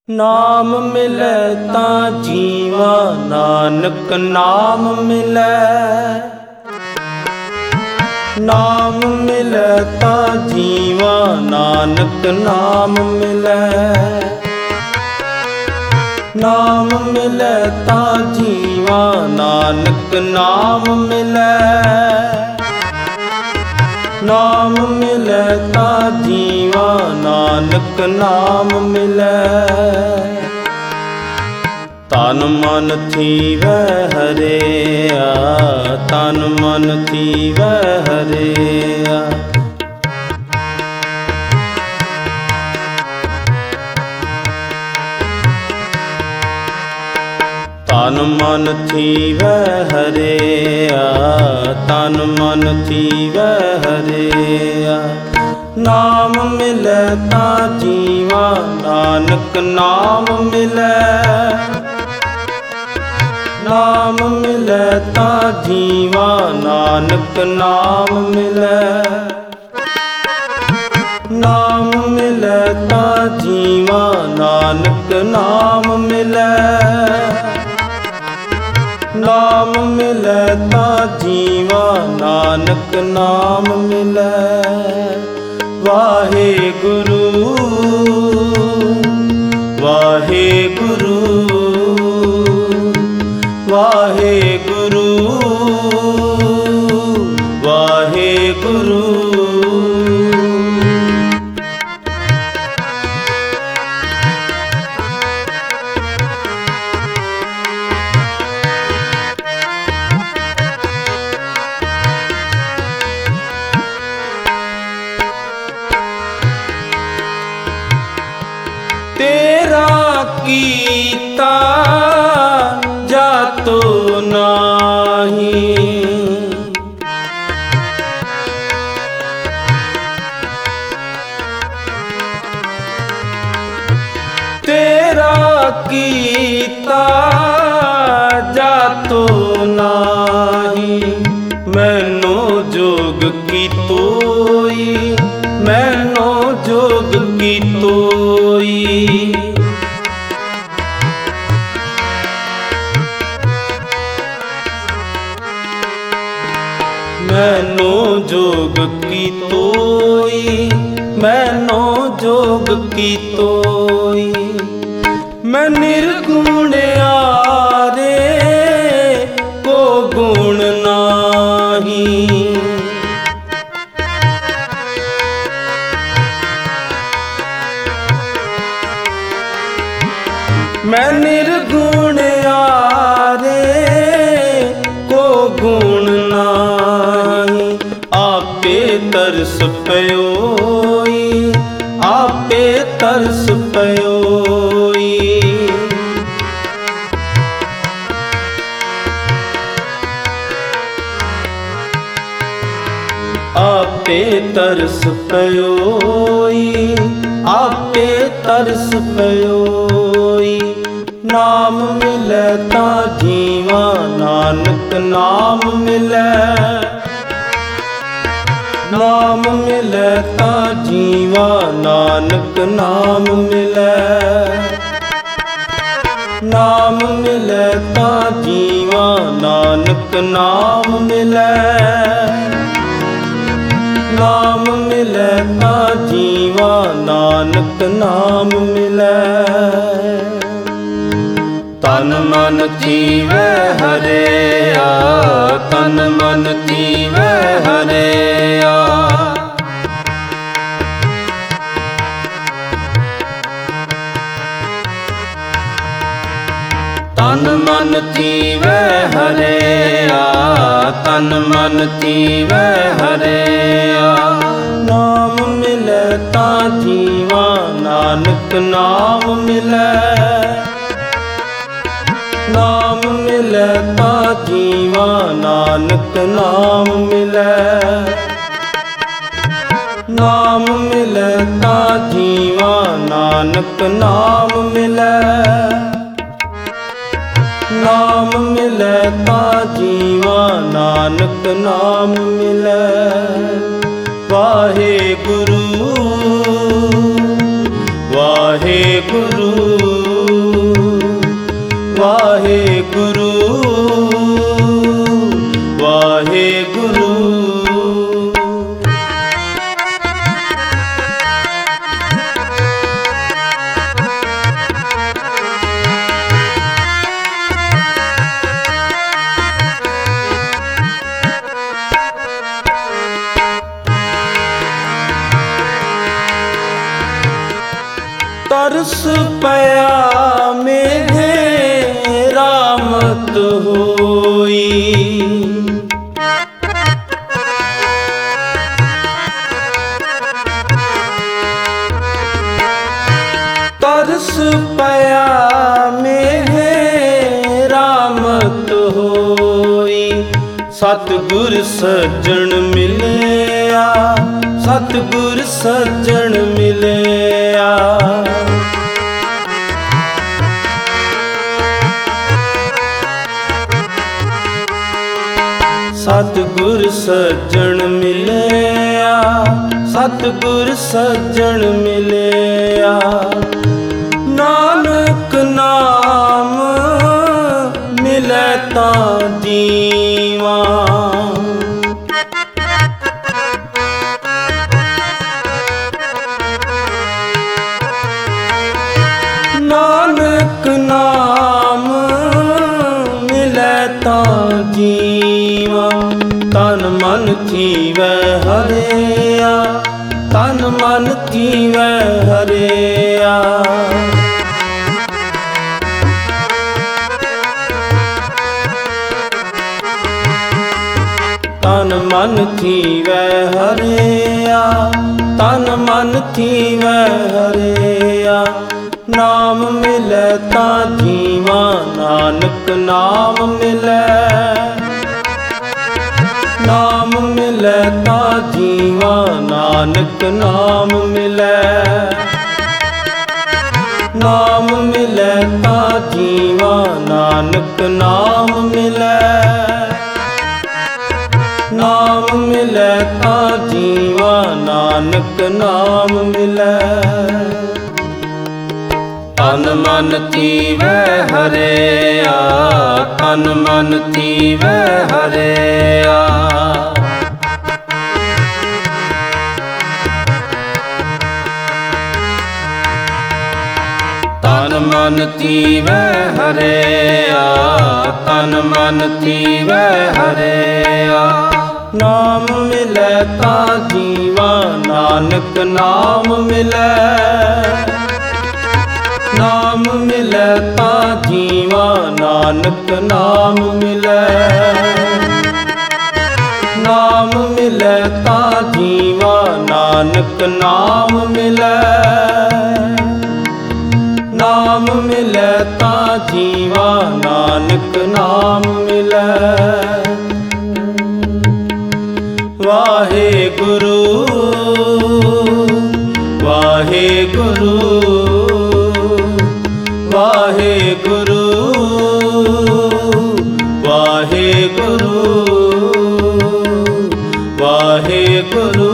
ਨਾਮ ਮਿਲੈ ਤਾਂ ਜੀਵਾ ਨਾਨਕ ਨਾਮ ਮਿਲੈ। ਨਾਮ ਮਿਲੈ ਤਾਂ ਜੀਵਾ ਨਾਨਕ ਨਾਮ ਮਿਲੈ। ਨਾਮ ਮਿਲੈ ਤਾਂ ਜੀਵਾ ਨਾਨਕ ਨਾਮ ਮਿਲੈ। ਨਾਮ ਮਿਲੈ ਤਾਂ ਜੀਵਾ ਨਾਨਕ ਨਾਮ ਮਿਲੈ। ਤਨ ਮਨ ਥੀਵੈ ਹਰਿਆ ਤਨ ਮਨ ਥੀਵੈ ਹਰਿਆ। ਤਨ ਮਨ ਥੀਵੈ ਹਰਿਆ ਤਨ ਮਨ ਥੀਵੈ ਹਰਿਆ। ਨਾਮ ਮਿਲੈ ਤਾਂ ਜੀਵਾ ਨਾਨਕ ਨਾਮ ਮਿਲੈ। ਨਾਮ ਮਿਲੈ ਤਾਂ ਜੀਵਾ ਨਾਨਕ ਨਾਮ ਮਿਲੈ। ਨਾਮ ਮਿਲੈ ਤਾਂ ਜੀਵਾ ਨਾਨਕ ਨਾਮ ਮਿਲੈ। ਨਾਮ ਮਿਲੈ ਤਾਂ ਜੀਵਾ ਨਾਨਕ ਨਾਮ ਮਿਲੈ। ਵਾਹਿਗੁਰੂ ਵਾਹਿਗੁਰੂ ਵਾਹਿਗੁਰੂ ਵਾਹਿਗੁਰੂ। ਤੇਰਾ ਕੀਤਾ ਜਾਤੋ ਨਾਹੀ। ਤੇਰਾ ਕੀਤਾ ਜਾਤੋ ਨਾਹੀ। ਮੈਨੂੰ ਜੋਗ ਕੀ ਤੋਈ ਮੈਨੂੰ ਜੋਗ ਕੀ ਤੋਈ। ਮੈਨੂੰ ਜੋਗ ਕੀ ਤੋਈ ਮੈਨੂੰ ਜੋਗ ਕੀ ਤੋਈ। ਮੈਂ ਨਿਰਗੁਣ ਆਰੇ ਕੋ ਗੁਣ ਨਾਹੀ। ਮੈਂ ਨਿਰਗੁਣ ਆਰੇ ਕੋ ਗੁਣ ਨਾਹੀ। ਆਪੇ ਤਰਸ ਪਇਓਈ ਆਪੇ ਤਰਸ ਪਇਓਈ। ਆਪੇ ਤਰਸ ਪਇਓਈ ਆਪੇ ਤਰਸ ਪਇਓਈ। ਨਾਮ ਮਿਲੈ ਤਾਂ ਜੀਵਾ ਨਾਨਕ ਨਾਮ ਮਿਲੈ। ਨਾਮ ਮਿਲੈ ਤਾਂ ਜੀਵਾ ਨਾਨਕ ਨਾਮ ਮਿਲੈ। ਨਾਮ ਮਿਲੈ ਤਾਂ ਜੀਵਾ ਨਾਨਕ ਨਾਮ ਮਿਲੈ। ਨਾਮ ਮਿਲੈ ਤਾਂ ਜੀਵਾ ਨਾਨਕ ਨਾਮ ਮਿਲੈ। ਤਨ ਮਨ ਥੀਵੈ ਹਰਿਆ ਤਨ ਮਨ ਥੀਵੈ ਹਰਿਆ। ਤਨ ਮਨ ਥੀਵੈ ਹਰਿਆ ਤਨ ਮਨ ਥੀਵੈ ਹਰਿਆ। ਨਾਮ ਮਿਲੈ ਤਾਂ ਜੀਵਾ ਨਾਨਕ ਨਾਮ ਮਿਲੈ। ਨਾਮ ਮਿਲੈ ਤਾਂ ਜੀਵਾ ਨਾਨਕ ਨਾਮ ਮਿਲੈ। ਨਾਮ ਮਿਲੈ ਤਾਂ ਜੀਵਾ ਨਾਨਕ ਨਾਮ ਮਿਲੈ। ਨਾਮ ਮਿਲੈ ਤਾਂ ਜੀਵਾ ਨਾਨਕ ਨਾਮ ਮਿਲੈ। ਵਾਹਿਗੁਰੂ ਵਾਹਿਗੁਰੂ ਵਾਹਿਗੁਰੂ ਵਾਹਿਗੁਰੂ ਵਾਹਿਗੁਰੂ। ਤਰਸ ਪਿਆ ਮੇਘੇ ਰਾਮਤ ਹੋਈ, ਤਰਸ ਪਿਆ ਮੇਘੇ ਰਾਮਤ ਹੋਈ। ਸਤਿਗੁਰ ਸੱਜਣ ਮਿਲਿਆ, ਸਤਿਗੁਰ ਸੱਜਣ ਮਿਲਿਆ। ਸਤਿਗੁਰ ਸੱਜਣ ਮਿਲਿਆ, ਸਤਿਗੁਰ ਸੱਜਣ ਮਿਲਿਆ। ਨਾਨਕ ਨਾਮ ਮਿਲੈ ਤਾਂ ਜੀਵਾ, ਨਾਨਕ ਨਾਮ ਮਿਲੈ ਤਾਂ ਜੀਵਾ। ਤਨ ਮਨ ਥੀਵੈ ਹਰਿਆ, ਤਨ ਮਨ ਥੀਵੈ ਹਰਿਆ। ਤਨ ਮਨ ਥੀਵੈ ਹਰਿਆ, ਤਨ ਮਨ ਥੀਵੈ ਹਰਿਆ। ਨਾਮ ਮਿਲੈ ਤਾਂ ਜੀਵਾ, ਨਾਨਕ ਨਾਮ ਮਿਲੈ। ਨਾਮ ਮਿਲੈ ਤਾਂ ਜੀਵਾ, ਨਾਨਕ ਨਾਮ ਮਿਲੈ। ਨਾਮ ਮਿਲੈ ਤਾਂ ਜੀਵਾ, ਨਾਨਕ ਨਾਮ ਮਿਲੈ। ਨਾਮ ਮਿਲੈ ਤਾਂ ਜੀਵਾ, ਨਾਨਕ ਨਾਮ ਮਿਲੈ। ਤਨ ਮਨ ਥੀਵੈ ਹਰਿਆ, ਤਨ ਮਨ ਥੀਵੈ ਹਰਿਆ। ਤਨ ਮਨ ਥੀਵੈ ਹਰਿਆ, ਤਨ ਮਨ ਥੀਵੈ ਹਰਿਆ। ਨਾਮ ਮਿਲੈ ਤਾਂ ਜੀਵਾ, ਨਾਨਕ ਨਾਮ ਮਿਲੈ। ਨਾਮ ਮਿਲੈ ਤਾਂ ਜੀਵਾ, ਨਾਨਕ ਨਾਮ ਮਿਲੈ। ਨਾਮ ਮਿਲੈ ਤਾਂ ਜੀਵਾ, ਨਾਨਕ ਨਾਮ ਮਿਲੈ। ਨਾਮ ਮਿਲੈ ਤਾਂ ਜੀਵਾ, ਨਾਨਕ ਨਾਮ ਮਿਲੈ। ਵਾਹਿਗੁਰੂ ਵਾਹਿਗੁਰੂ ਵਾਹਿਗੁਰੂ ਵਾਹਿਗੁਰੂ ਵਾਹਿਗੁਰੂ।